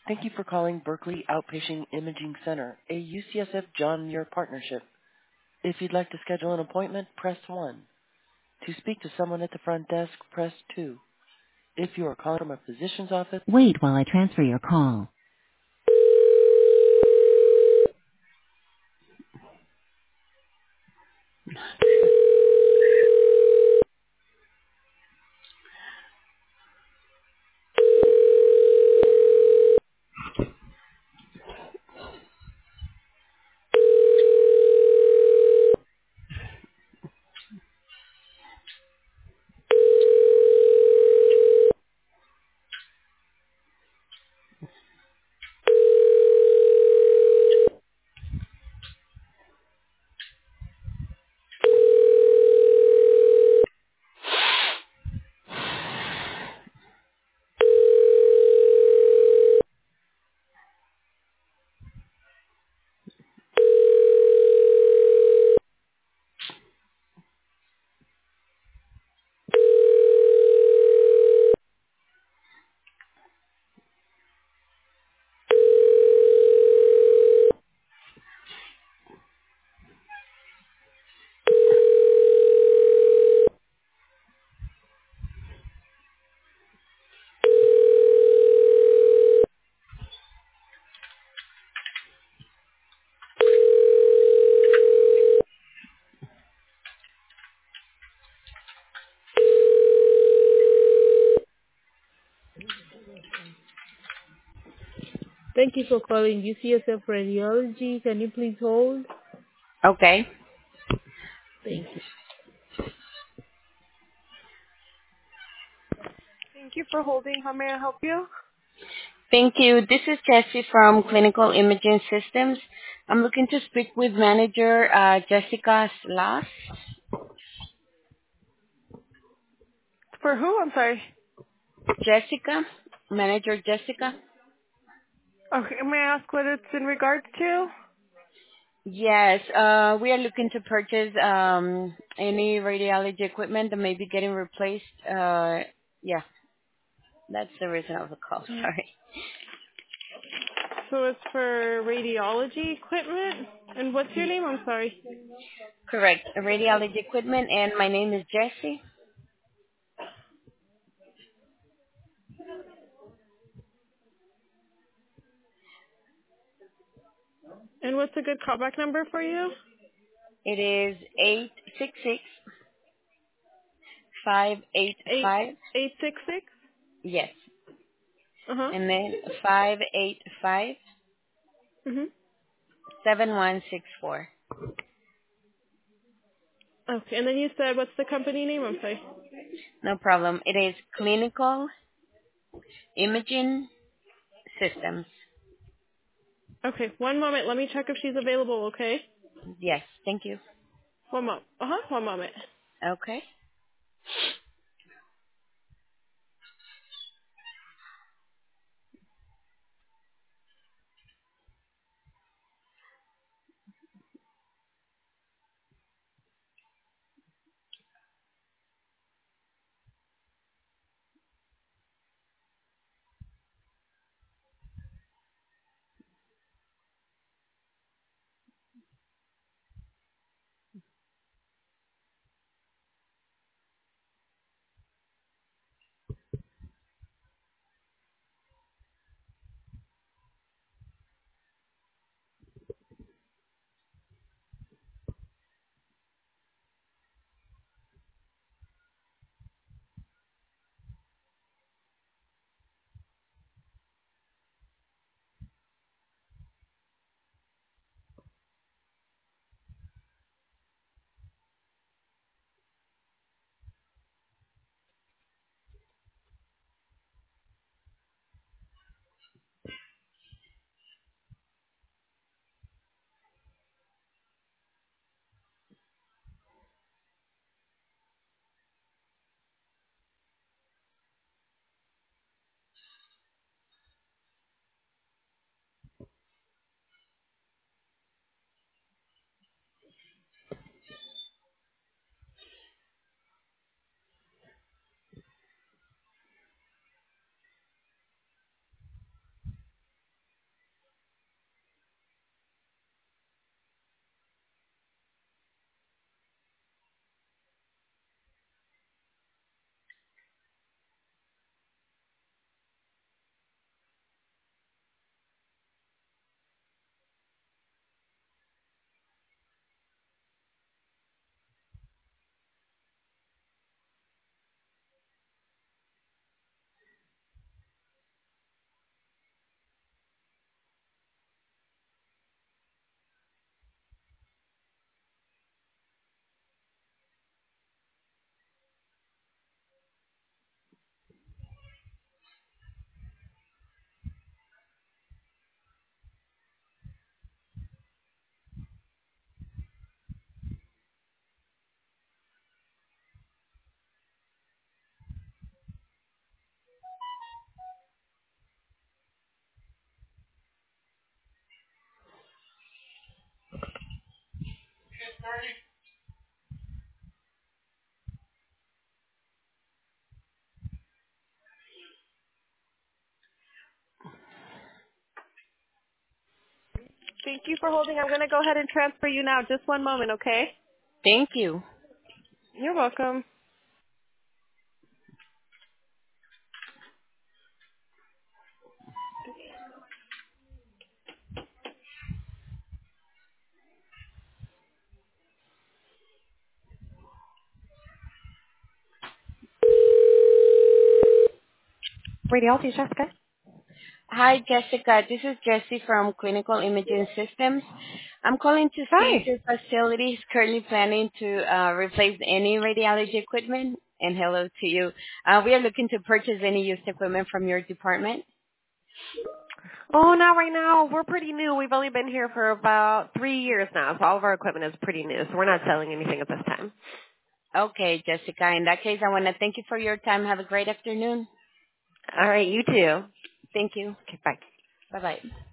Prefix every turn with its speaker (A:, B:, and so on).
A: Thank you for calling Berkeley Outpatient Imaging Center, a UCSF John Muir partnership. If you'd like to schedule an appointment, press 1. To speak to someone at the front desk, press 2. If you are calling from a physician's office, wait while I transfer your call.
B: Thank you for calling UCSF Radiology. Can you please hold?
C: Okay.
B: Thank you. Thank you for holding. How may I help you?
C: Thank you. This is Jessie from Clinical Imaging Systems. I'm looking to speak with manager Jessica Slas.
B: For who? I'm sorry.
C: Jessica? Manager Jessica?
B: Okay, may I ask what it's in regards to?
C: Yes, we are looking to purchase any radiology equipment that may be getting replaced. Yeah, that's the reason of the call. Sorry.
B: So it's for radiology equipment? And what's your name? I'm sorry.
C: Correct. Radiology equipment, and my name is Jessie.
B: And what's a good callback number for you?
C: It is 866 five eight
B: Eight
C: five.
B: 866.
C: Yes.
B: Uh-huh.
C: And then 585
B: Mhm.
C: 7164.
B: Okay, and then you said what's the company name? I'm sorry.
C: No problem. It is Clinical Imaging Systems.
B: Okay, one moment. Let me check if she's available, okay?
C: Yes. Thank you.
B: One moment. Uh-huh, one moment.
C: Okay.
B: Thank you for holding. I'm going to go ahead and transfer you now. Just one moment, okay?
C: Thank you.
B: You're welcome. Radiology, Jessica.
C: Hi, Jessica. This is Jessie from Clinical Imaging Systems. I'm calling to see if
B: Hi.
C: your facility is currently planning to replace any radiology equipment. And hello to you. We are looking to purchase any used equipment from your department.
B: Oh, not right now. We're pretty new. We've only been here for about 3 years now, so all of our equipment is pretty new, so we're not selling anything at this time.
C: Okay, Jessica. In that case, I want to thank you for your time. Have a great afternoon.
B: All right, you too.
C: Thank you.
B: Okay, bye.
C: Bye-bye.